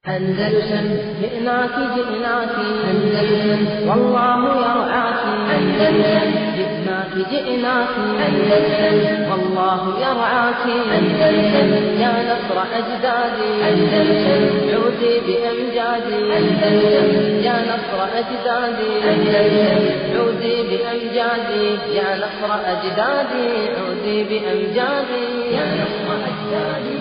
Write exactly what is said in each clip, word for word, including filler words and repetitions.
أندلسن جئناك جئناك أندلسن والله يرعاك أندلسن جئناك جئناك أندلسن والله يرعاك أندلسن يا نصر أجدادي أندلسن عودي بأمجادي أندلسن يا نصر أجدادي أندلسن عودي بأمجادي يا نصر أجدادي عودي بأمجادي يا نصر أجدادي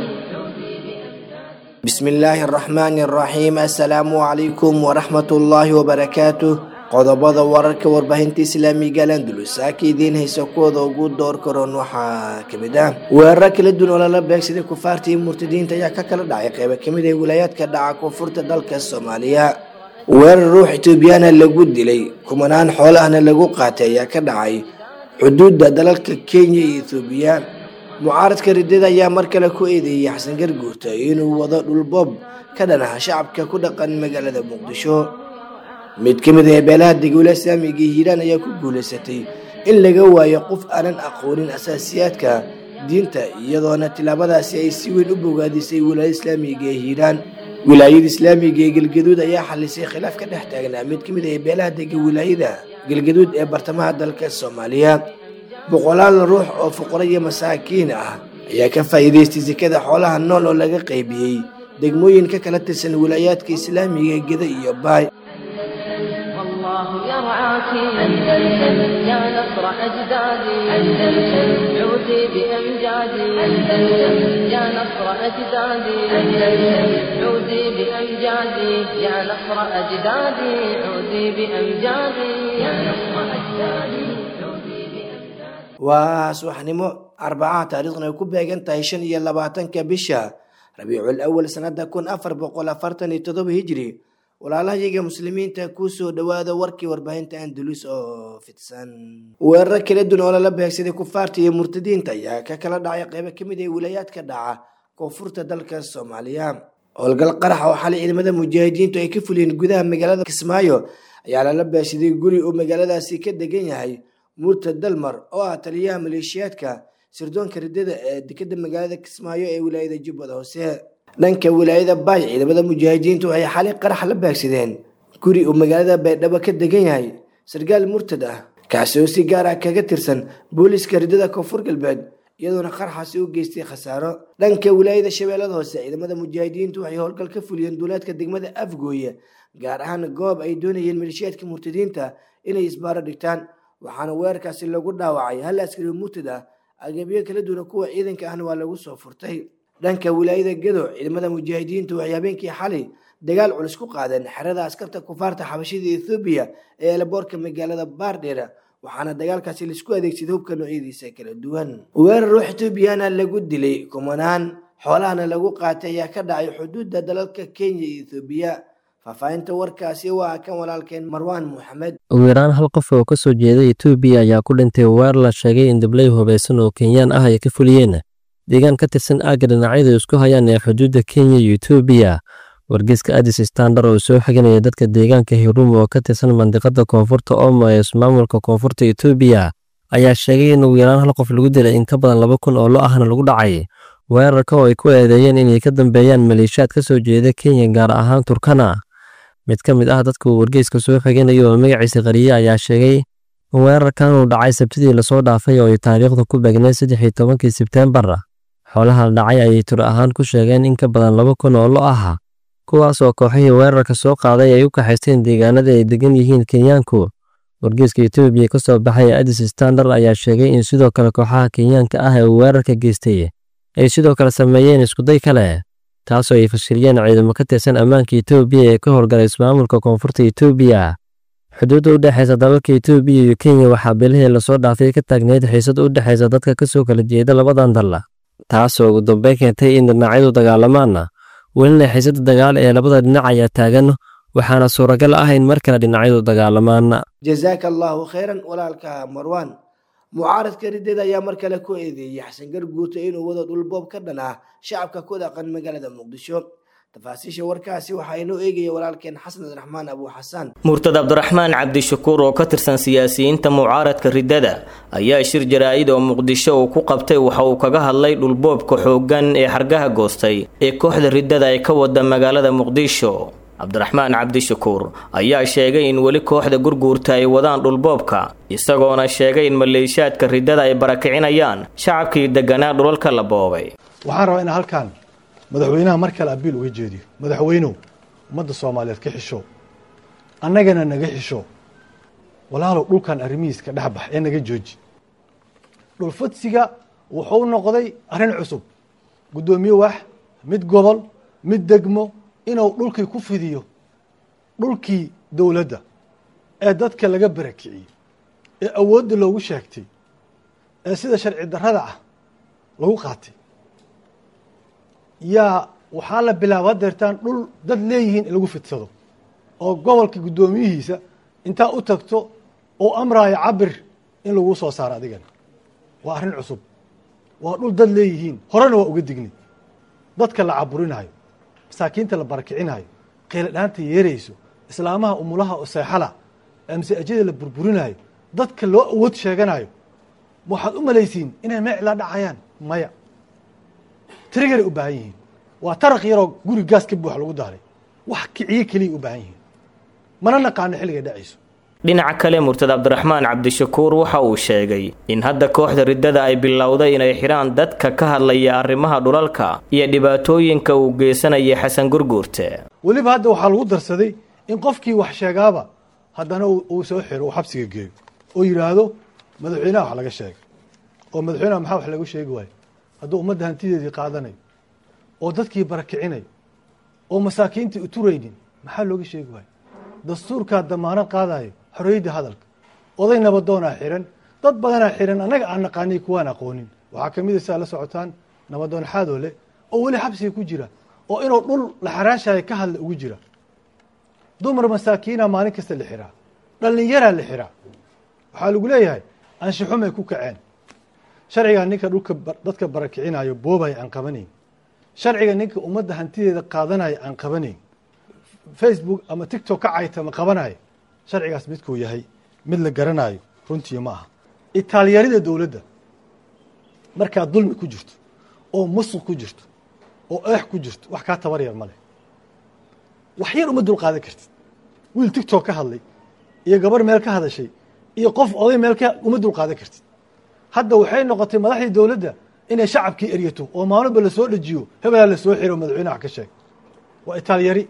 بسم الله الرحمن الرحيم السلام عليكم ورحمة الله وبركاته qodobada wararka warbaahinta islaamiga Andalus akiidin hayso kooda ugu door karoon waxa kamid ah weerar kala duwan oo la beegsaday kufaartii murtadiinta ayaa ka kala dhacay qayb kamid ah wilaayadka dhaca koonfurta dalka Soomaaliya weerar ruux Itoobiyaan lagu dilay kumanaan xoolahana lagu qaatay ayaa ka dhacay xuduudda dalalka Kenya iyo Itoobiya mucaaradka ridada ayaa mar kale ku eedeeyay Xasan Garguurta inuu wado dhul bob ka dhanaha shacabka ku dhaqan magaalada Muqdisho mid kamid ah beelaha degmada Islaamiga Hiiraan ayaa ku guuleysatay in laga waayo qof aanan aqoonin asaasiyaadka diinta iyadoona tilaabadaasi ay si weyn u bogaadisay wilaayada Islaamiga Hiiraan wilaayada Islaamiga Galgaduud ayaa xalisay khilaaf ka dhex taagnaa mid kamid ah beelaha degmada wilaayada Galgaduud ee bartamaha dalka Soomaaliya boqolaal ruux oo fuqara iyo masaakiin ah ayaa ka faa'iideystay zakada xoolaha nool oo laga qaybiyay degmooyinka kala tirsan wilaayadka Islaamiga Geda iyo Baay والله يرعاك أندلسن يا نصر أجدادي أندلسن عودي بأمجادي أندلسن يا نصر أجدادي أندلسن عودي بأمجادي يا نصر أجدادي عودي بأمجادي يا نصر أجدادي وسبحانه أربعة تاريخنا ku beegan tahay shan iyo labaatanka bisha Rabiicul Awwal sanada kun afar boqol afartan iyo toddoba hijri walaalahayaga muslimiinta ku soo dhawaada warkii warbaahinta Andalus oo fidsan weerar kala duwan oo la beegsaday kufaarta iyo murtadiinta ayaa ka kala dhacay qayb kamid ah wilaayadka dhaca koonfurta dalka Soomaaliya howlgal qarax oo xalay ciidamada mujaahidiintu ay ka fuliyeen gudaha magaalada Kismaayo ayaa la beegsaday guri oo magaaladaasi ka degan yahay murtad dalmar oo ah taliyaha maleeshiyaadka sirdoonka ridada ee dekedda magaalada Kismaayo ee wilaayada Jubbada Hoose dhanka wilaayada Baay ciidamada mujaahidiintu waxay xalay qarax la beegsadeen guri oo magaalada Baydhabo ka degan yahay sargaal murtad ah kaasi oo si gaar ah kaga tirsan booliska ridada koonfur galbeed iyadoona qaraxaasi u geystay khasaaro dhanka wilaayada Shabeellada Hoose ciidamada mujaahidiintu waxay howlgal ka fuliyeen duulaadka degmada Afgooye gaar ahaan goob ay doonayeen maleeshiyaadka murtadiinta inay isbaaro dhigtaan waxaana weerarkaasi lagu dhaawacay hal askari murtad ah agabyo kala duwan kuwa ciidanka ahna waa lagu soo furtay dhanka wilaayada Gedo ciidamada mujaahidiintu waxay habeenkii xalay dagaal culus ku qaadeen xerada askarta kufaarta xabashida Itoobiya ee laboorka magaalada Baardheer waxaana dagaalkaasi la isku adeegsaday hubka noocyadiisa kala duwan weerar ruux Itoobiyaan lagu dilay kumanaan xoolahana lagu qaatay ayaa ka dhacay xuduudda dalalka Kenya iyo Itoobiya faafahinta warkaasi waa kan walaalkeen Marwan Mohamed ugu yaraan hal qof oo ka soo jeeday Itoobiya ayaa ku dhintay weerar la sheegay in dablay hubeysan oo Kenyaan ah ay ka fuliyeen deegaan ka tirsan aagga dhinacyada isku hayaan ee xuduudda Kenya iyo Itoobiya wargeyska Addis Standard oo soo xiganaya dadka deegaanka Hirumu oo ka tirsan mandiqada koonfurta Omo ee ismaamulka koonfurta Itoobiya ayaa sheegay in ugu yaraan hal qof lagu dilay in ka badan laba kun oo lo ahna lagu dhacay weerarka oo ay ku eedeeyeen inay ka dambeeyaan maleeshiyaad ka soo jeeda Kenya gaar ahaan Turkana mid ka mid ah dadka wargeyska soo xiganaya oo magaciisa qariye ayaa sheegay in weerarkan uu dhacay Sabtidii la soo dhaafay oo ay taariikhdu ku beegnay saddex iyo tobankii Sebteembar xoolaha dhacay ay tur ahaan ku sheegeen in ka badan laba kun oo lo ah kuwaas oo kooxihii weerarka soo qaaday ay u kaxaysteen deegaanada ay degan yihiin Kenyaanku wargeyska Itoobiya ka soo baxay Addis Standard ayaa sheegay in sidoo kale kooxaha Kenyaanka ah ee weerarka geystay ay sidoo kale sameeyeen isku day kale taasoo ay fashiliyeen ciidamo ka tirsan ammaanka Itoobiya ee ka howlgalay ismaamulka koonfurta Itoobiya xuduudda u dhaxaysa dalalka Itoobiya iyo Kenya waxaa bilihii la soo dhaafay ka taagneyd xiisad u dhaxaysa dadka ka soo kala jeeda labadan dal taasoo ugu dambeyn keentay in dhinacyadu dagaalamaan welina xiisadda dagaal ee labada dhinac ayaa taagan waxaana suuragal ah in mar kale dhinacyadu dagaalamaan jazakallahu khairan walaalka Marwan mucaaradka ridada ayaa mar kale ku eedeeyay Xasan Garguurta inuu wado dhul bob ka dhanaa shacabka ku dhaqan magaalada Muqdisho tafaasiisha warkaasi waxaa inoo eegaya walaalkeen xasan abdiraxmaan abu xasan. murtad cabdiraxmaan cabdishakuur oo ka tirsan siyaasiyiinta mucaaradka riddada ayaa shir jaraa'id oo muqdisho uu ku qabtay waxa uu kaga hadlay dhulboobka xooggan ee xargaha goostay ee kooxda riddada ay ka wada magaalada muqdisho. cabdiraxmaan cabdishakuur ayaa sheegay in weli kooxda gurguurta ay wadaan dhulboobka isagoona sheegay in maleeshiyaadka riddada ay barakicinayaan shacabkii deganaa dhulalka la boobay. waxaan rabaa inaan halkaan madaxweynaha mar kale abiil uga jeediyo. madaxweynow ummadda soomaaliyeed ka xisho, annagana naga xisho, walaalow dhulkan arrimihiiska dhexbax ee naga jooji. dhulfadsiga wuxuu noqday arrin cusub, guddoomiye wax mid gobol mid degmo inuu dhulkii ku fidiyo dhulkii dowladda ee dadka laga barakiciyey ee awoodda loogu sheegtay ee sida sharci darrada ah lagu qaatay yaa waxaa la bilaaba deertaan dhul dad leeyihiin in lagu fidsado oo gobolka guddoomiyihiisa intaa u tagto oo amraayo cabir in lagu soo saaro adigana. waa arrin cusub, waa dhul dad leeyihiin, horena waa uga dignay. dadka la caburinayo, masaakiinta la barakicinayo, qeyla dhaanta yeerayso, islaamaha umulaha oo seexala ee masaajida la burburinayo, dadka loo awood sheeganayo, waxaad u malaysiin inay meecla dhacayaan? maya, triggeray u baahan yihiin. waa taraq yaroo guri gaas ka buux lagu daaray, wax kiciye keliya u baahan yihiin, mana naqaano xilligay dhacayso. dhinaca kale murtad cabdiraxmaan cabdishakuur waxa uu sheegay in hadda kooxda riddada ay bilowday inay xiraan dadka ka hadlaya arrimaha dhulalka iyo dhibaatooyinka uu geysanayay xasan gurguurte. weliba hadda waxaa lagu darsaday in qofkii wax sheegaaba haddana uu soo xiro, uu xabsiga geeyo oo yidhaahdo madaxweynaha wax laga sheegay. oo madaxweynaha maxaa wax lagu sheegi waayo hadduu ummadda hantideedii qaadanayo oo dadkii barakicinayo oo masaakiintii uturaynin? maxaa looga sheegi waayo? dastuurkaa damaanad qaadayo xorriyadda hadalka. oday nabadoonaa xiran, dad badanaa xiran, annaga aan naqaanay kuwaan aqoonin. waxaa ka mid a saa la socotaan nabadoon xaadoole oo weli xabsiga ku jira oo inuu dhul la xaraashayo ka hadla ugu jira. dumar masaakiina maalin kasta la xiraa, dhallinyaraa la xiraa. waxaa lagu leeyahay anshaxumay ku kaceen. sharciga ninka dhulka dadka barakicinayo boobay aan qabanayn, sharciga ninka ummadda hantideeda qaadanaya aan qabanayn, facebook ama tiktok ka cayta ma qabanayo. sharcigaas midkuu yahay mid la garanayo runtii ma aha. itaalyarida dowladda markaad dulmi ku jirto oo musuq ku jirto oo eex ku jirto wax kaa tabar yar ma leh. wax yar uma dulqaadan kartid. wiil tiktok ka hadlay iyo gabar meel ka hadashay iyo qof oday meel ka uma dulqaadan kartid. hadda waxay noqotay madaxdii dowladda inay shacabkii eryato oo maalinba lasoo dhajiyo, hebelaa lasoo xiro, madaxweynaha wax ka sheeg. waa itaalyari,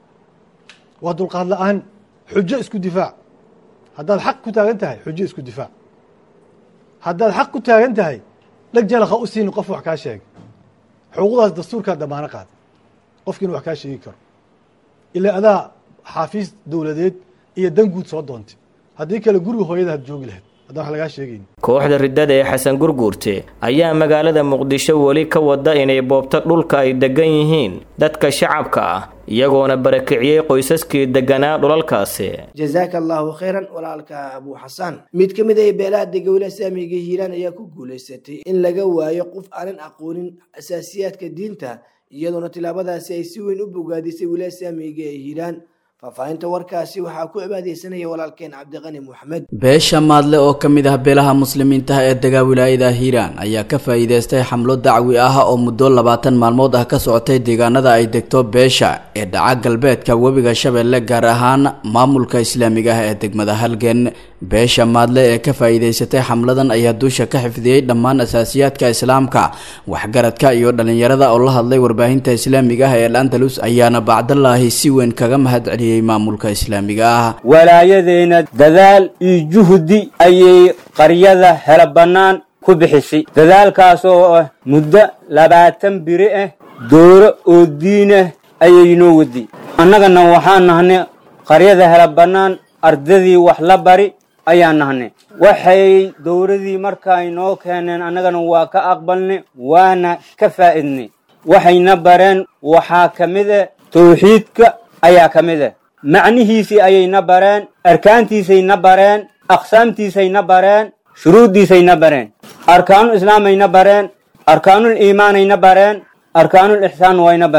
waa dulqaad la-aan. xujo isku difaac. haddaad xaq ku taagan tahay xujo isku difaac. haddaad xaq ku taagan tahay dheg jalakha u siini qof wax kaa sheegay. xuquuqdaas dastuurkaa damaano qaada qofkiina wax kaa sheegi karo. ilaa adaa xaafiis dowladeed iyo dan guud soo doontay. haddii kale guriga hooyada had joogi lahayd haddaan wax lagaa sheegayn. kooxda riddada ee xasan gurguurte ayaa magaalada muqdisho weli ka wada inay boobto dhulka ay degan yihiin dadka shacabka ah iyagoona barakiciyey qoysaskii deganaa dhulalkaasi. jazaaka allahu khayran walaalka abu xasan. mid ka mid ah beelaha degawla saamiga hiiraan ayaa ku guulaysatay in laga waayo qof aanan aqoonin asaasiyaadka diinta, iyadoona tilaabadaasi ay si weyn u bogaadisay wilaaya saamiga ee hiiraan. faafahinta warkaasi waxaa ku cibaadeysanaya walaalkeen cabdiqani maxamed. beesha maadle oo ka mid ah beelaha muslimiinta ee degaa wilaayada hiiraan ayaa ka faa'iideystay xamlo dacwi ah oo muddo labaatan maalmood ah ka socotay deegaanada ay degto beesha ee dhaca galbeedka webiga shabeelle, gaar ahaan maamulka islaamiga ah ee degmada halgan. beesha maadle ee ka faa'iideysatay xamladan ayaa duusha ka xifdiyey dhammaan asaasiyaadka islaamka. waxgaradka iyo dhalinyarada oo la hadlay warbaahinta islaamiga ah ee al-andalus ayaana bacdallaahi si weyn kaga mahad celiyey maamulka islaamiga ah. walaayadeena dadaal iyo juhdi ayay qaryada hela bannaan ku bixisay. dadaalkaas oo ah muddo labaatan biri ah, dooro oo diin ah ayay noo wadi. annagana waxaan nahnay qaryada hela bannaan ardadii wax la bari ayaan nahnay. waxay dowladii markay noo keeneen annagana waa ka aqbalnay, waana ka faa'iidnay. waxayna bareen waxaa ka mid ah tawxiidka ayaa ka mid ah. macnihiisii ayayna bareen, arkaantiisayna bareen, aqsaamtiisayna bareen, shuruuddiisayna bareen. arkaanul islaamayna bareen, arkaanul iimaanayna bareen, arkaanul ixsaan wayna bareen.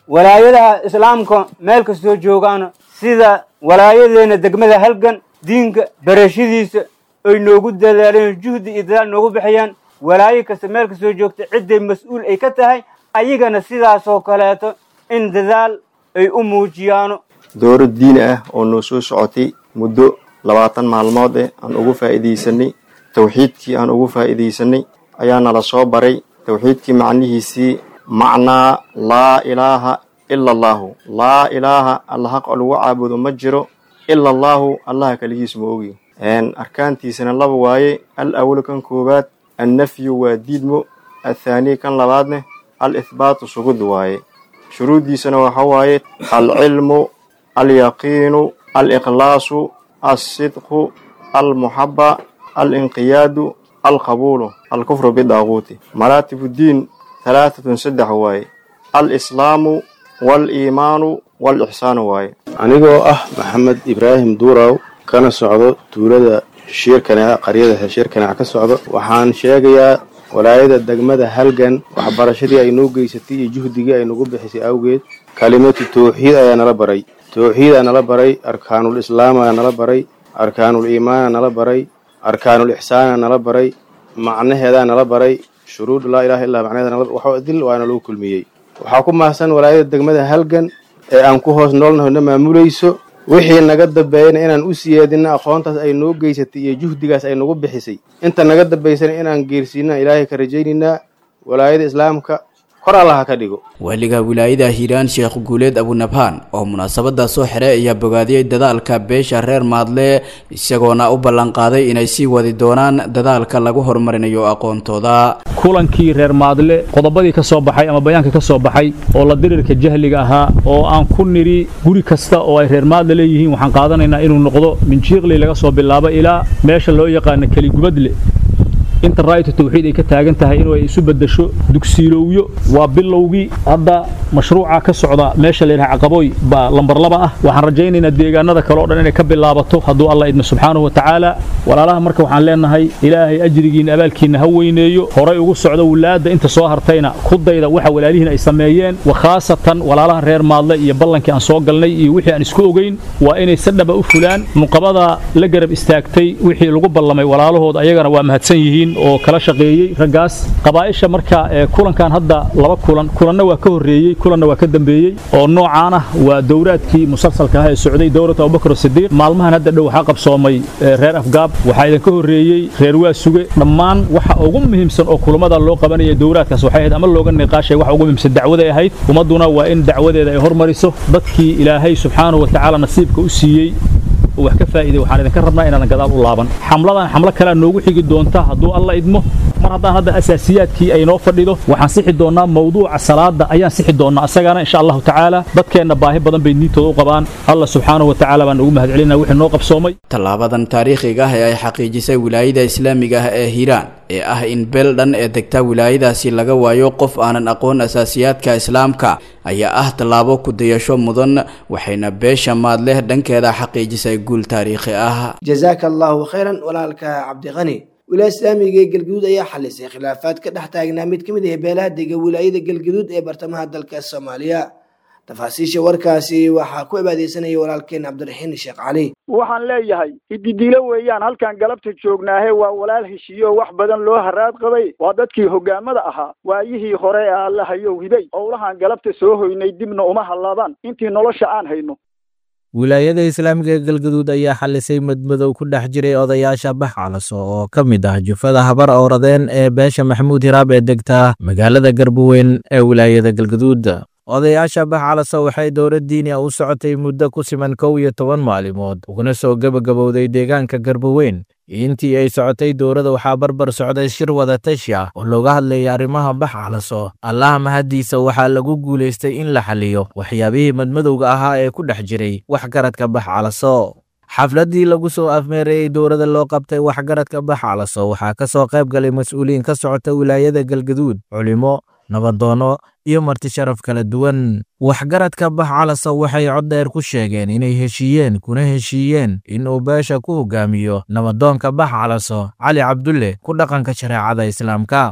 walaayadaha islaamka meel kastoo joogaana sida walaayadeena degmada halgan diinka barashadiisa ay noogu dadaaleen juhdi iyo dadaal noogu bixiyaan walaayo kasta meel kastoo joogta cidday mas-uul ay ka tahay ayagana sidaasoo kaleeto in dadaal ay u muujiyaano dooro diini ah oo noo soo socotay muddo labaatan maalmood eh aan ugu faa'iidaysanay tawxiidkii aan ugu faa'iidaysanay ayaa nala soo baray tawxiidkii macnihiisii macnaa laa ilaaha ila allaahu laa ilaaha alla xaq lagu caabudo ma jiro ila allaahu allaha kaligiis ma ogi arkaantiisana laba waaye al awal kan koobaad annafyu waa diidmo athaani kan labaadne al ithbaatu sugud waaye shuruudiisana waxa waaye alcilmu alyaqiinu aliqlaasu alsidqu almuxaba alinqiyaadu alqabuulu alkufru bidaaquuti maraatibu diin halaatatun saddex waaye alislaamu waaliimaanu waalixsaanu waaye anigoo ah maxamed ibraahim duuraw kana socdo tuulada shiirkaneeca qaryada shiirkaneeca ka socdo waxaan sheegayaa walaayada degmada halgan waxbarashadii ay noo geysatay iyo juhdigii ay nagu bixisay awgeed kalimatu tawxiid ayaa nala baray tawxiid aa nala baray arkaanul islaam aa nala baray arkaanul iimaan aa nala baray arkaanul ixsaan aa nala baray macnaheedaa nala baray shuruud laa ilaaha illaa macnaheeda nala waxaa dil waana lagu kulmiyey waxaa ku mahadsan walaayada degmada halgan ee aan ku hoos noolnahona maamulayso wixii naga dambeeyana inaan u siyeedina aqoontaas ay noo geysatay iyo juhdigaas ay nagu bixisay inta naga dambaysana inaan geersiinaa ilaahay ka rajaynaynaa walaayada islaamka kor allaha ka dhigo waliga wilaayada hiiraan sheekh guuleed abunabhaan oo munaasabada soo xiray ayaa bogaadiyey dadaalka beesha reer maadle isagoona u ballan qaaday inay sii wadi doonaan dadaalka lagu horumarinayo aqoontooda kulankii reer maadle qodobadii ka soo baxay ama bayaanka ka soo baxay oo la dirirka jahliga ahaa oo aan ku niri guri kasta oo ay reer maadle leeyihiin waxaan qaadanaynaa inuu noqdo minjiiqli laga soo bilaabo ilaa meesha loo yaqaan kali gubadle inta raaytu tawxiid ay ka taagan tahay inuu ay isu bedesho dugsiilowyo waa bilowgii hadda mashruuca ka socda meesha la yiraahdo caqabooy ba lambar laba ah waxaan rajaynaynaa deegaanada kale oo dhan inay ka bilaabato hadduu Allah idmo subxaanahu wa ta'ala walaalaha marka waxaan leenahay ilaahay ajrigiina abaalkiina ha weyneeyo horay ugu socdo walaada inta soo hartayna ku dayda waxa walaalihiin ay sameeyeen wa khaasatan walaalaha reer maadle iyo ballankii aan soo galnay iyo wixii aan isku ogeyn waa inay sadaba u fulaan muqabada la garab istaagtay wixii lagu ballamay walaalahooda ayagana waa mahadsan yihiin oo kala shaqeeyay ragaas qabaa'isha marka kulankan hadda laba kulan kulanna waa ka horeeyay kulanna waa ka dambeeyay oo noocaan ah waa dowraadkii musalsalka ah ee socday dowladda Abubakar Sidiiq maalmahan hadda dhow waxa qabsoomay reer afgaab waxa idin ka horeeyay reer waa suge dhammaan waxa ugu muhiimsan oo kulamada loo qabanayay dowraadkaas waxay ahayd ama looga niqaashay waxa ugu muhiimsan dacwada ay ahayd umaduna waa in dacwadeeda ay hormariso dadkii Ilaahay subxaanahu wa ta'ala nasiibka u siiyay wax ka faa'iiday waxaan idin ka rabnaa inaan gadaal u laaban xamladan xamlo kale noogu xigi doonta hadduu Allah idmo mar haddaan hadda asaasiyaadkii ay noo fadhido waxaan sixi doonaa mawduuca salaada ayaan sixi doonaa asagana insha Allah ta'ala dadkeena baahi badan bay niintooda u qabaan Allah subxaanahu wa ta'ala baan ugu mahadcelinaa wixii noo qabsoomay talaabadan taariikhiga ah ee ay xaqiijisay wilaayada islaamiga ah ee Hiiraan ee ah in beel dhan ee degta wilaayadaasi laga waayo qof aanan aqoon asaasiyaadka islaamka ayaa ah talaabo ku dayasho mudan waxayna beesha maadleh dhankeeda xaqiijisay guul taariikhi ah jazaaka allahu khayran walaalka cabdi qani wilaayada islaamiga ee galgaduud ayaa xalisay khilaafaad ka dhex taagnaa mid kamid ah beelaha dega wilaayada galgaduud ee bartamaha dalka Soomaaliya tafaasiisha warkaasi waxaa ku cibaadeysanaya walaalkeen Cabdiraxiin Sheekh Cali waxaan leeyahay ididilo weeyaan halkan galabta joognaahe waa walaal heshiyo wax badan loo haraad qabay waa dadkii hogaamada ahaa waayihii hore ee Allah hayow hibay owlahan galabta soo hoynay dibna uma halaabaan intii nolosha aan hayno wilaayada islaamiga ee galgaduud ayaa xalisay madmadow ku dhex jiray odayaasha baxcalaso oo ka mid ah jufada habar owradeen ee beesha maxamuud hiraab ee degta magaalada garbuweyn ee wilaayada galgaduud odayaasha baxcalaso waxay dowlad diini ah u socotay muddo ku siman kow iyo toban maalimood uguna soo gabagabowday deegaanka garbuweyn intii ay socotay dowladda waxaa barbar socday shir wada tashi ah oo looga hadlayay arrimaha baxcalaso allaha mahadiisa waxaa lagu guulaystay in la xaliyo waxyaabihii madmadowga ahaa ee ku dhex jiray waxgaradka baxcalaso xafladii lagu soo afmeerayay dowladda loo qabtay waxgaradka baxcalaso waxaa ka soo qayb galay mas'uuliyiin ka socota wilaayada galgaduud culimo nabadoono iyo marti sharaf kala duwan waxgaradka baxcalaso waxay cod dheer ku sheegeen inay heshiiyeen kuna heshiiyeen in uu beesha ku hogaamiyo nabadoonka baxcalaso cali cabdulle ku dhaqanka shareecada islaamka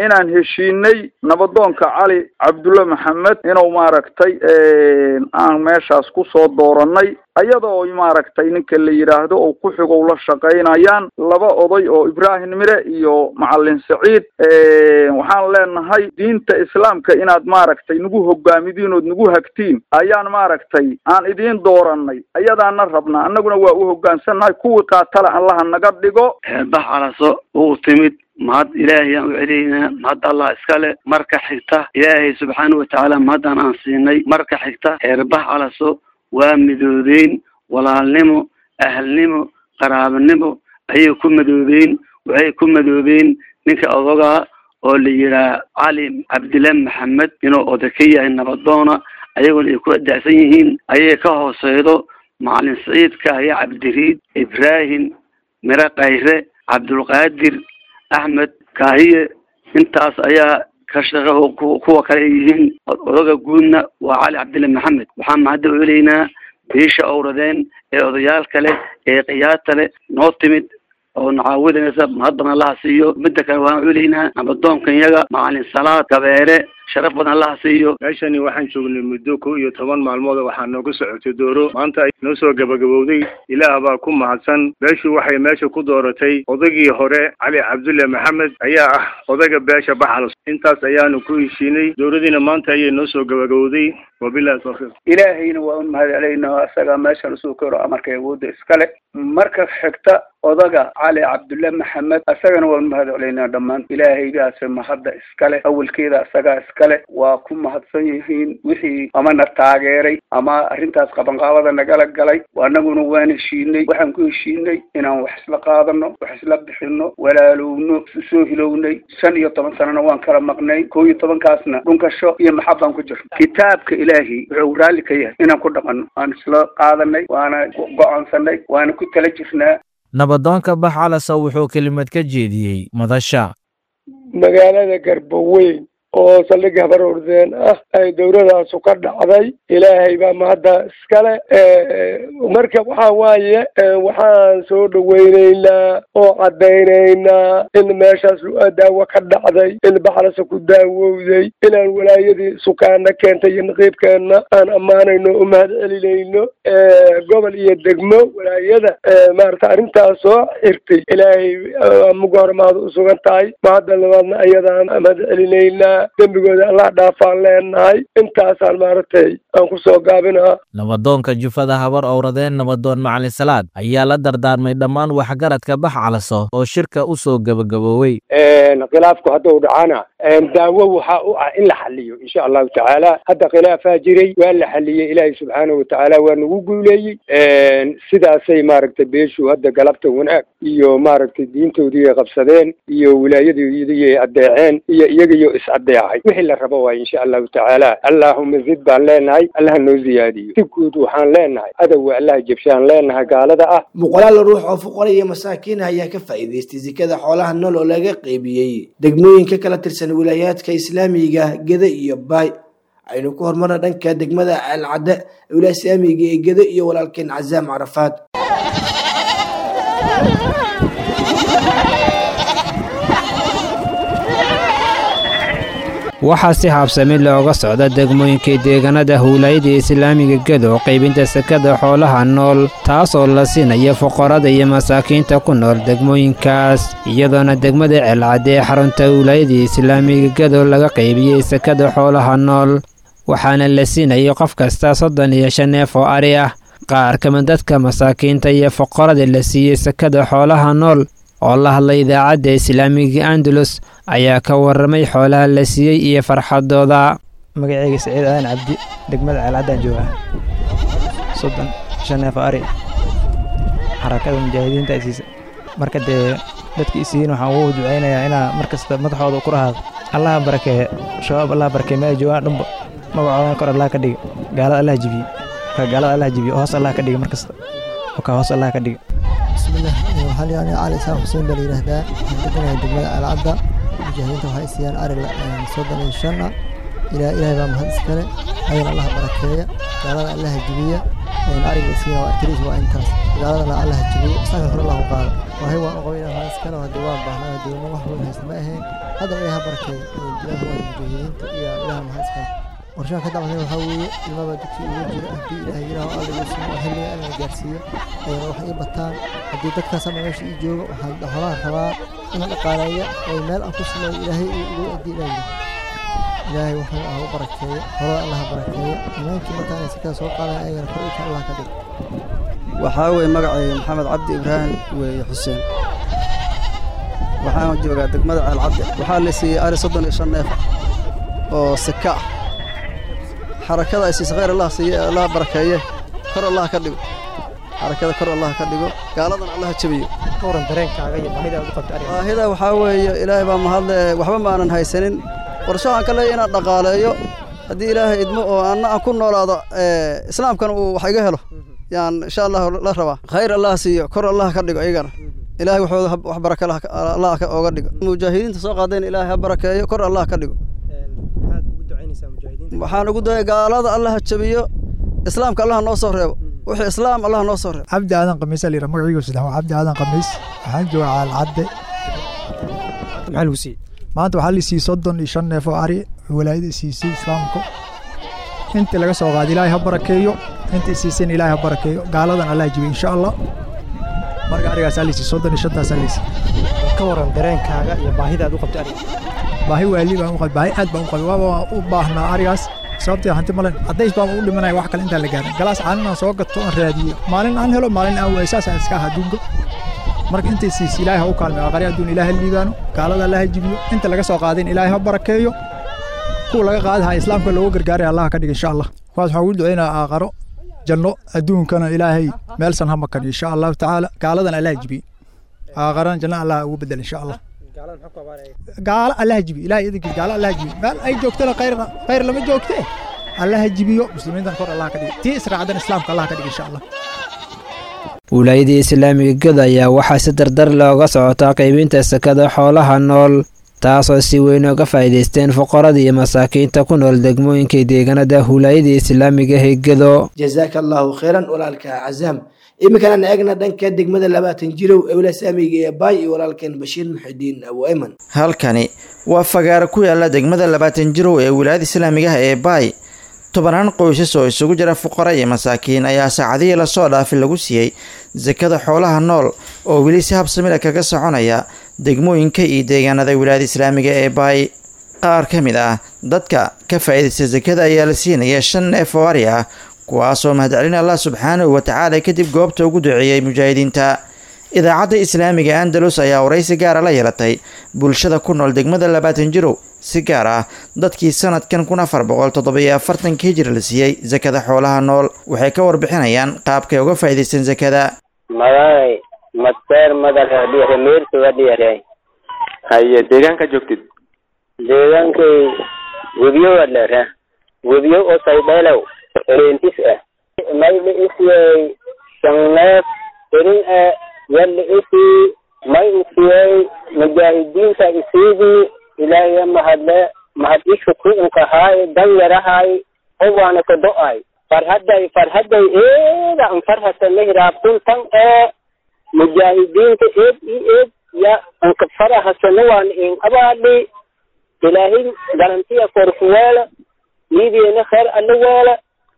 inaan heshiinay nabadoonka cali cabdulle maxamed inuu maaragtay aan meeshaas ku soo dooranay ayadoo maaragtay ninka la yiraahdo oo ku xigow la shaqaynayaan laba oday oo Ibraahim Mire iyo macallin Saciid waxaan leenahay diinta islaamka inaad maaragtay nagu hogaamidiin oo nagu hagtiin ayaan maaragtay aan idin dooranay ayadaana rabnaa annaguna waa u hogaansanahay kuwii qaatala Allah naga dhigo baxalaso uu timid mahad ilaahay aan u celinaynaa mahad allah iskale marka xigta ilaahay subxaanahu wa tacaala mahadaan aan siinay marka xigta xeerbax calaso waa midoobeen walaalnimo ahalnimo qaraabanimo ayay ku midoobeen waxay ku midoobeen ninka odogaa oo la yiraa cali cabdille maxamed inuu oday ka yahay nabadoona ayaguna ay ku adacsan yihiin ayay ka hooseydo macallin saciid kahya cabdiriid ibraahim mire qayre cabdulqaadir axmed kaahiye intaas ayaa ka shaqo kuwa kale yihiin odaga guudna waa cali cabdille maxamed waxaan mahad u celeynaa beesha owradeen ee odayaal kale ee qiyaata leh noo timid oo nacaawidanaysa mahad badan allaha siiyo midda kale waan u celeynaa nabadoonkan yaga macallin salaad gabeere sharaf badan allaha siiyo meeshani waxaan joognay muddo kow iyo toban maalmood waxaa nooga socotay dooro maanta ay noo soo gabagabowday ilaah baa ku mahadsan beeshu waxay meesha ku dooratay odagii hore cali cabdulle maxamed ayaa ah odaga beesha baxalas intaas ayaanu ku heshiinay dooradiina maanta ayay noo soo gabagabowday wabillahi tawfiiq ilaahayna waa u mahad celeynaa asaga meeshan soo koro amarka awoodda iskale marka xigta odaga cali cabdulle maxamed asagana waa u mahad celeynaa dhammaan ilaahaygaas mahadda iskale awalkeeda asaga iskale waa ku mahadsan yihiin wixii amana taageeray ama arrintaas qabanqaabada nagala galay anaguna waan heshiinay waxaan ku heshiinay inaan wax isla qaadano wax isla bixino walaalowno soo hilownay shan iyo toban sanana waan kala maqnay kow iyo tobankaasna dhunkasho iyo maxabbaan ku jirno kitaabka ilaahi wuxuu raalli ka yahay inaan ku dhaqanno aan isla qaadanay waana go'aansanay waana ku tala jirnaa nabadoonka baxalasa wuxuu kelimad ka jeediyey madasha magaalada Garbaweyn oo saldhigga habar ordeen ah ay dowladaasu ka dhacday ilaahay baa mahadda iskale marka waxaa waaye waxaan soo dhaweynaynaa oo caddaynaynaa in meeshaas daawo ka dhacday in baxalasa ku daawowday inaan walaayadii sukaana keentay iyo naqiibkeenna aan ammaanayno u mahad celinayno gobol iyo degmo walaayada maarata arrintaas soo xirtay ilaahay muga hore mahad u sugan tahay mahadda labaadna ayadaan mahad celinaynaa dembigooda allah dhaafaan leenahay intaasaan maaragtay aan ku soo gaabinaa nabadoonka jufada habar owradeen nabadoon macallin salaad ayaa la dardaarmay dhammaan waxgaradka baxcalaso oo shirka u soo gabagabooway khilaafku hadduu dhacana daawo waxa u ah in la xaliyo insha allahu tacaala hadda khilaafaa jiray waa la xaliyey ilaahay subxaanahu watacaala waa nagu guuleeyey sidaasay maaragtay beeshu hadda galabta wanaag iyo maaragtay diintoodii ay qabsadeen iyo wilaayadoodii ay adeeceen iyo iyagayo is adeecay wixii la rabo waay insha allahu tacaala allaahuma zid baan leenahay allah noo ziyaadiyo si guud waxaan leenahay adowa allah jabshaan leenahay gaalada ah boqolaal ruux oo fuqara iyo masaakiin ayaa ka faa'iidaystay zakada xoolaha nool oo laga qaybiyey degmooyinka kala tirsan wilayaadka islaamiga Geda iyo Baay aynu ku hormarna dhanka degmada Alcada wilaayada islaamiga ee Geda iyo walaalkeen Cazaam Carafaad waxaa si habsami looga socda degmooyinka deegaanada wilaayada islaamiga Geda oo qaybinta sakada xoolaha nool taas oo la siinayo fuqarada iyo masaakiinta ku nool degmooyinkaas iyadoona degmada Alcada ee xarunta wilaayada islaamiga Geda laga qaybiyay sakada xoolaha nool waxaana la siinayo qof kasta soddon iyo shan neef oo ari ah qaar ka mid dadka masaakiinta iyo fuqarada la siiyay sakada xoolaha nool oo la hadlay idaacadda islaamiga Andalus ayaa ka warramay xoolaha la siiyay iyo farxadooda magacayga Saciid Aadan Cabdi degmada Alcada jooga soddon shan neef ari xarakada mujaahidiinta isiisa marka dee dadka isiin waxaan ugu duceynayaa inaa markasta madaxooda ku rahaado allah barakeeyo shabaab allah barakeeyo meel joogaan dhanba magacooda kor allah ka dhiga gaalada allah jibiyo ka gaalada allah jibiyo hoos allah ka dhiga markasta oo ka hoos allah ka dhiga bismillah waxaan yaani cali saam xuseen bal yiraahdaa degmada degmada Alcada mujaahidiinta waxay siiyaan ari soddon iyo shan ilaa ilaahay baa mahad iskale ayaan allah barakeeyo gaalada allah jibiyo ariga siina waa arkaysa waa intaas gaaladana Allah jibiyo isaga hore Allah qaado wahay waa qoyna haas kana waa diwaan baahnaa diimo wax weyn haysta ma ahayn hada ay habarkay ilaahay waa mujahidiinta iyo ilaahay ma haysta warshaha ka dambeeya waxa weeye ilmaha dadkii ugu jira hadii ilaahay yiraahdo Allah siiyo xilliga inay gaarsiiyo ee wax ay bataan hadii dadka sameeyay ii joogo waxa dhaxlaan rabaa in dhaqaaleeyo ay meel aan ku sameeyo ilaahay ugu adiilayo ilaahay waxa uu barakeeyo hore Allah barakeeyo imaamkii mataan si ka soo qaadan ayagana fariiqa Allah ka dhig waxa weeye magacayga Maxamed Cabdi Ibrahim weeye Xuseen waxaan joogaa degmada Alcabdi waxa la siiyay ari soddon iyo shan neef oo saka حركة أساس غير الله سي الله بركة كر الله كدقو حركة كر الله كدقو قال هذا الله تبيه كورن درين كعجيب هيدا وقفت عليه آه هيدا وحاول إلهي بام هذا وحبا ما أنا هاي سنين ورشان كله ينا دقاليو هدي إلهي إدمو أنا أكون نورادا إيه إسلام كانوا حاجة له يعني إن شاء الله لا ربا خير الله سي كر الله كدقو أيجر إلهي وحب وحبرك الله الله كدقو مجاهدين تسوق هذين إلهي بركة كر الله كدقو waxaan ugu daayay gaalada Allah jabiyo islaamka Allah noo soo reebo wixii islaam Allah noo soo reebo abdi aadan qamiis ali magaciisu sidoo abdi aadan qamiis waxaan joogaa alcadde maxaluusi maanta waxa la siiyay soddon iyo shan neef oo ari walaayada siisay islaamku inta laga soo qaadi ilaahay ha barakeeyo inta siisay ilaahay ha barakeeyo gaaladan Allah jabiyo insha Allah marka arigaas ali siiyay soddon iyo shan taas ali ka waran dareenkaaga iyo baahidaad u qabtay ariga baahi wali baan u qabay baahi aad baan u qabay waa u baahnaa arigaas sababtoo hanti malan cadays baan u dhimanay wax kale inta la gaarin galaas aanna soo gato aan raadiyo maalin aan helo maalin aan weesaas aan iska hadungo marka inta siis ilaahay u kaalmay qari aduun ilaahay liibaano gaalada Allah jibiyo inta laga soo qaadin ilaahay ha barakeeyo ku laga qaadaha islaamka loogu gargaaray Allah ka dhig insha Allah waxa uu duceynaa aqaro janno adduunkana ilaahay meel san ha makan insha Allah taala gaaladan Allah jibiyo aqaran janno Allah ugu bedel insha Allah قال الله يجيبي لا يدك قال الله يجيبي قال أي جوكتنا خير خير لما جوكته الله يجيبيه مسلمين تنكر الله كذي تيسر عدن الإسلام كالله كذي إن شاء الله wilaayada islaamiga gada ayaa waxaa si dardar looga socotaa qaybinta sakada xoolaha nool taasoo si weyn uga faa'iideysteen fuqarada iyo masaakiinta ku nool degmooyinka deegaanada wilaayada islaamiga heegado jazaaka allahu khayran walaalka cazaam imikana eegna dhanka degmada labaatan jirow ee wilaayada islaamiga ee baay iyo walaalkeen bashiir muxidiin abu ayman halkani waa fagaar ku yaala degmada labaatan jirow ee wilaayada islaamiga ee baay tobanaan qoysas oo isugu jira fuqara iyo masaakiin ayaa saacadihii la soo dhaafay lagu siiyey zakada xoolaha nool oo weli si habsamida kaga soconaya degmooyinka iyo deegaanada wilaayada islaamiga ee baay qaar ka mid ah dadka ka faa'iidaysta zakada ayaa la siinaya shan neef oo ari ah kuwaasoo mahadcelin Allah subxaanahu wa tacaala kadib goobta ugu duceeyay mujaahidiinta idaacadda islaamiga Andalus ayaa waraysi gaar ah la yeelatay bulshada ku nool degmada labaatan jirow si gaar ah dadkii sanadkan kun afar boqol toddoba iyo afartan hijri la siiyay zakada xoolaha nool waxay ka warbixinayaan qaabkay uga faa'iideysteen zakada magay master madal hadiye meer soo hadiye haye deegaanka joogtid deegaankay webiyo wadlaa webiyo oo saybeelow intis ah mayli isiyay shanneef erin ah yalli isi may isiyay mujaahidiinta isiidii ilaahay mahadle mahad isku ku haay dan yarahay oo waana ka do'ay farhaday farhaday eeda an farhata mihraabtun tan ee mujaahidiinta eed eed ya an ka faraha sanawaan in abaadi ilaahay garantiya korfuwala liibiina khair alwala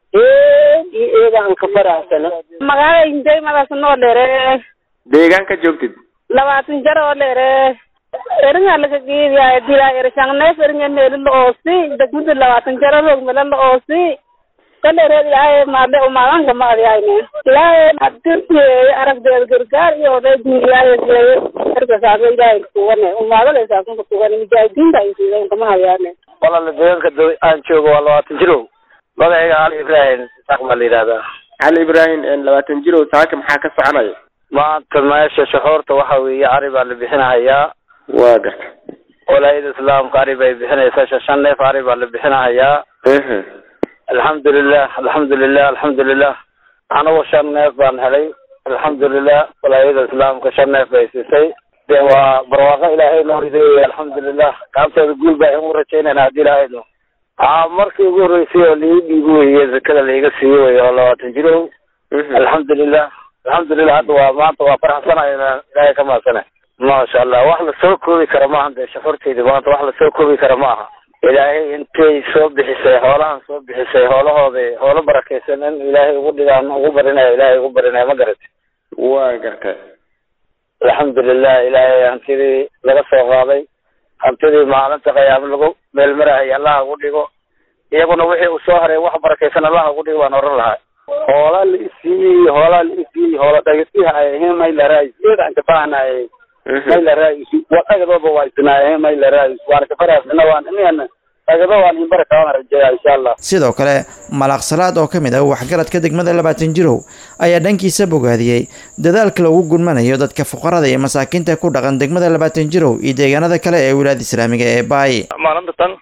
eed eeda an ka faraha sana magaalada intay magaas noo dheere deegaanka joogtid labaatan jar oo dheere eringa laga geeyaa dilaa ershangneef eringa meel loosi degmada labaatan jar oo meel loosi kaleere ilaahay maade umaadan kama adayne ilaahay hadii aragdeed gargaar iyo ilaahay ilaahay erga saaga ilaahay kuwane umaadada saasan ku tugan mujaahidiinta ay sideen kama hayaane walaal deegaanka aan joogo waa labaatan jiro magacayga Ali Ibrahim taqmal iraada Ali Ibrahim in labaatan jiro taaka maxaa ka soconaya maanta meesha shahoorta waxa weeye ari baa la bixinayaa waa garta walaayada islaamka ari bay bixinaysaa shan neef ari baa la bixinayaa ehe alxamdulillah alxamdulillah alxamdulillah anagu shan neef baan helay alxamdulillah walaayada islaamka shan neef bay siisay de waa barwaaqo ilaahay noo rideeyay alxamdulillah qaabteeda guul baa igu rajaynayna haddii ilaahay no aa markii ugu horreysay oo liga dhiibi weeye zakada laiga siiyo wey oo labaatan jiro alxamdulilah alxamdulilah hadda waa maanta waa faraxsanahay ilaahay ka mahadsanay maasha allah wax lasoo koobi kara maaha dee shafarteydii maanta wax lasoo koobi kara maaha ilaahay intay soo bixisay hoolahan soo bixisay hoolahooda hoolo barakaysan in ilaahay ugu dhigaan ugu barinaya ilaahay ugu barinaya ma garata waa gartay alxamdulilah ilaahay hantidii laga soo qaaday hantidii maalinta qiyaamo lagu meel marahay allaha ugu dhigo iyaguna wixii uu soo haray wax barakaysan allaha ugu dhigo waan oran lahaa hoola la isiiyey hoola la isiiyey hoola dhagasiha ay ahayn may la raayis iyadaan ka baahnaay may la raayis wadhagadooba waa isnaayeen may la raayis waan ka faraasna waan inayna dhagado waan in baraka waan rajeeyaa insha allah sidoo kale malaaq salaad oo ka mid ah waxgaradka degmada labaatan jirow ayaa dhankiisa bogaadiyey dadaalka lagu gudmanayo dadka fuqarada iyo masaakiinta ku dhaqan degmada labaatan jirow iyo deegaanada kale ee wilaayada islaamiga ee baay maalinta tan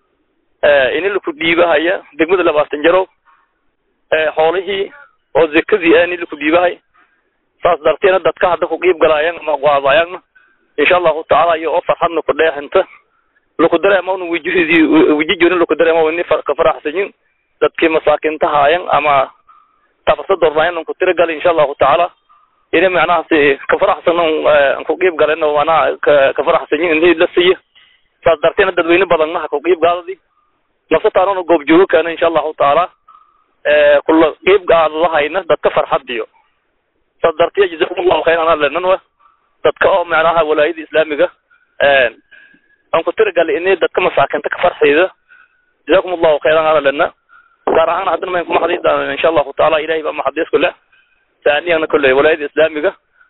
in la ku dhiibahaya degmada labaatan jirow xoolihii oo zakadii aan in la ku dhiibahay saas darteena dadka hadda ku qiib galayaan ama qaadayaan insha Allah ta'ala iyo farxadna ku dheexanta lagu dareemo inuu wajihii wajihii lagu dareemo in farqa faraxsan dadkii masaakiinta haayeen ama tafasad dornayaan ku tiragal insha Allah ta'ala ina macnaha si ka faraxsan ku qiib galayno wana ka faraxsan in la siiyo saas darteena dadweyne badan ma ku qiib gaadadi naftaana goob joogo kana insha Allah ta'ala ee kullu qiib gaadadahayna dadka farxadiyo saas darteena jazakumullahu khayran lana dadka oo macnaha walaayada islaamiga ee aan ku tiragal in dadka masaakiinta ka farxayda jazakumullahu khayran lana gaar ahaan haddana ma kuma xadiidaan insha Allah ta'ala ilaahay ba maxadiis kule ثانيا كل ولاية إسلامية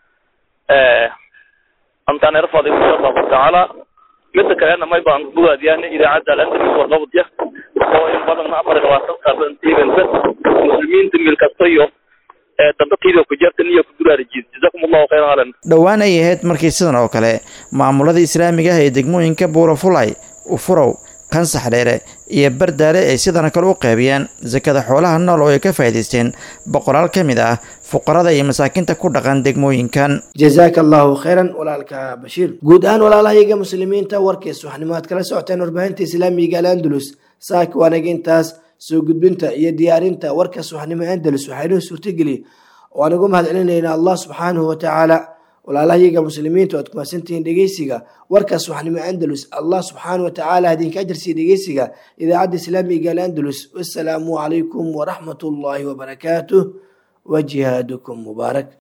آه أمتنا رفض إن شاء الله تعالى مثل كلامنا ما يبقى نقول يعني إذا عدى الأندلس والضبط يا هو ينبغي نعبر الواسط قبل تيجي المسلمين تميل كالطيو تنتقيد وكجرت النية كبيرة رجيد جزاكم الله خيرا على dhowaan ay ahayd markii sidan oo kale maamulada islaamiga ah ee degmooyinka Buurafulay u furow kansax dheere iyo bardaale ay sidana kale u qaybiyeen zakada xoolaha nool oo ay ka faa'iideysteen boqolaal ka mid ah fuqarada iyo masaakiinta ku dhaqan degmooyinkan jazakallahu khairan walaalka bashiir guud ahaan walaalahayaga muslimiinta warkiisa waxnimaad kala socoteen warbaahinta islaamiga Al-Andalus saak wanagintaas soo gudbinta iyo diyaarinta warkaas waxnimo Andalus waxaynu suurtageli oo anagu mahadcelinayna Allah subhanahu wa ta'ala walaalahayaga muslimiinta oo kuma santiin dhageysiga warkaas waxnimo Andalus Allah subhanahu wa ta'ala hadinka ajirsi dhageysiga idaacada islaamiga Al-Andalus wassalaamu alaykum wa rahmatullahi wa barakatuh wa jihadukum mubarak